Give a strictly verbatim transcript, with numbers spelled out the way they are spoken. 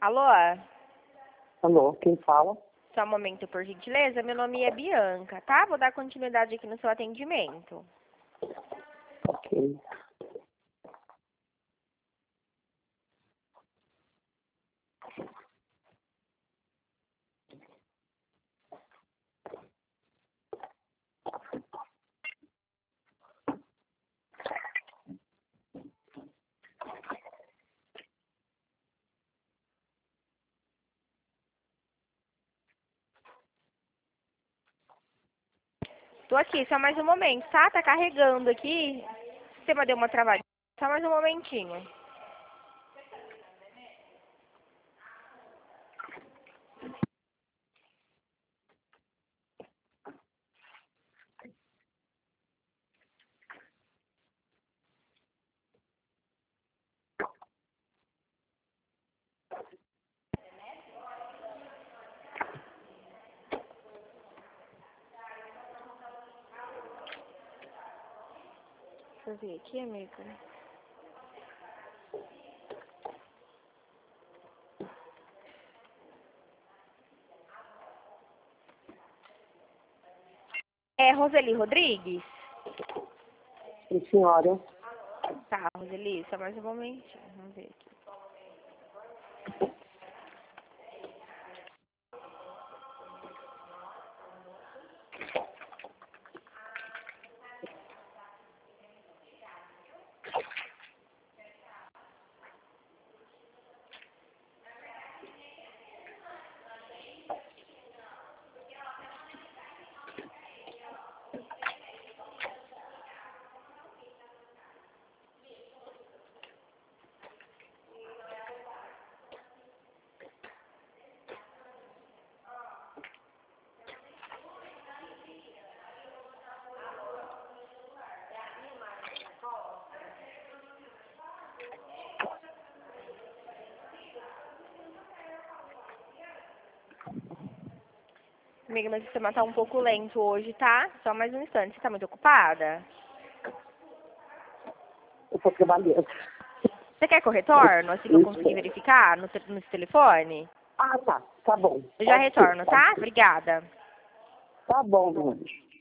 Alô? Alô, quem fala? Só um momento, por gentileza. Meu nome é Bianca, tá? Vou dar continuidade aqui no seu atendimento. Ok. Tô aqui, só mais um momento, tá? Tá carregando aqui. O sistema deu uma travadinha. Só mais um momentinho. Deixa eu ver aqui, amiga. É Roseli Rodrigues? Sim, senhora. Tá, Roseli, só mais um momentinho. Vamos ver aqui. Amiga, meu sistema tá um pouco lento hoje, tá? Só mais um instante. Você tá muito ocupada? Eu estou trabalhando. Você quer que eu retorno, assim que eu conseguir verificar no, te no telefone? Ah, tá. Tá bom. Eu já Pode ser, retorno, pode tá? ser. Obrigada. Tá bom, meu anjo.